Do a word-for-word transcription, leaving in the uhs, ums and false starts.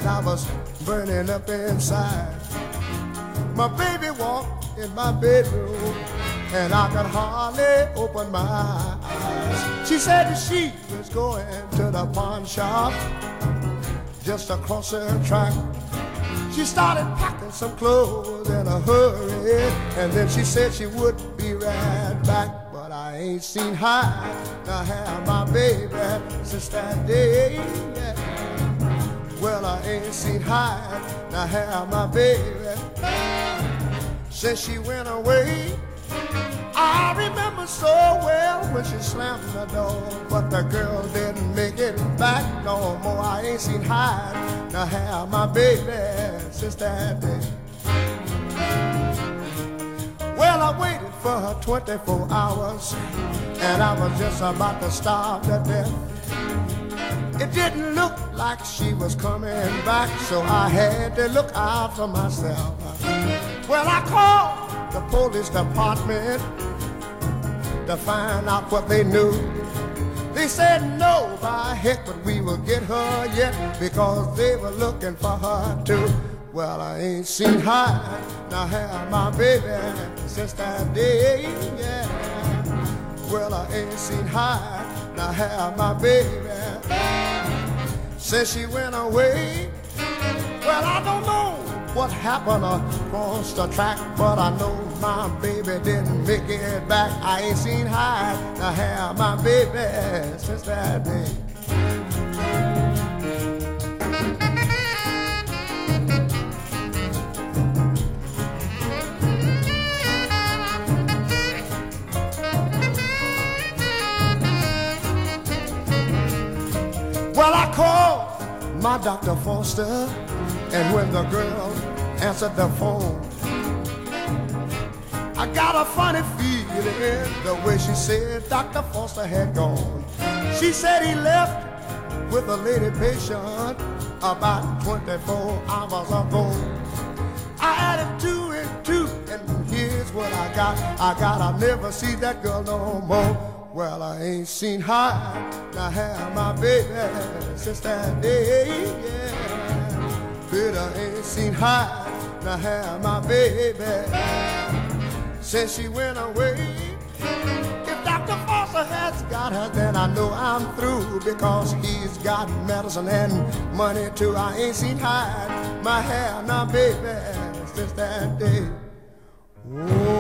I was burning up inside. My baby walked in my bedroom, and I could hardly open my eyes. She said that she was going to the pawn shop just across the track. She started packing some clothes in a hurry, and then she said she would be right back. But I ain't seen her nor have my baby since that day. Yeah. Well, I ain't seen her nor have my baby since she went away. I remember so well when she slammed the door, but the girl didn't make it back no more. I ain't seen her nor have my baby since that day. Well, I waited for her twenty-four hours, and I was just about to starve to death. It didn't look like she was coming back, so I had to look out for myself. Well, I called the police department to find out what they knew. They said no, by heck, but we will get her yet, because they were looking for her too. Well, I ain't seen her nor have my baby since that day, yeah. Well, I ain't seen her nor have my baby since she went away. Well, I don't know what happened across the track, but I know my baby didn't make it back. I ain't seen her nor have my baby since that day. Well, I called my Doctor Foster, and when the girl answered the phone, I got a funny feeling the way she said Doctor Foster had gone. She said he left with a lady patient about twenty-four hours ago. I added two and two, and here's what I got. I got, I'll never see that girl no more. Well, I ain't seen her nor have my baby since that day, yeah. But I ain't seen her nor have my baby since she went away. If Doctor Foster has got her, then I know I'm through, because he's got medicine and money too. I ain't seen her, my hair, nor baby since that day. Oh.